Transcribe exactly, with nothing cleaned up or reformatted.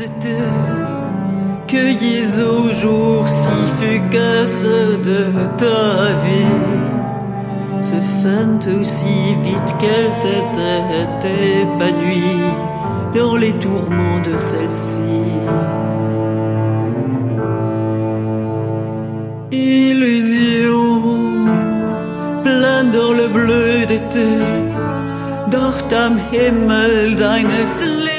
d'été, cueillis au jour si fugace de ta vie, se fent aussi vite qu'elle s'était épanouie dans les tourments de celle-ci. Illusion, plein dans le bleu d'été, dort am Himmel deines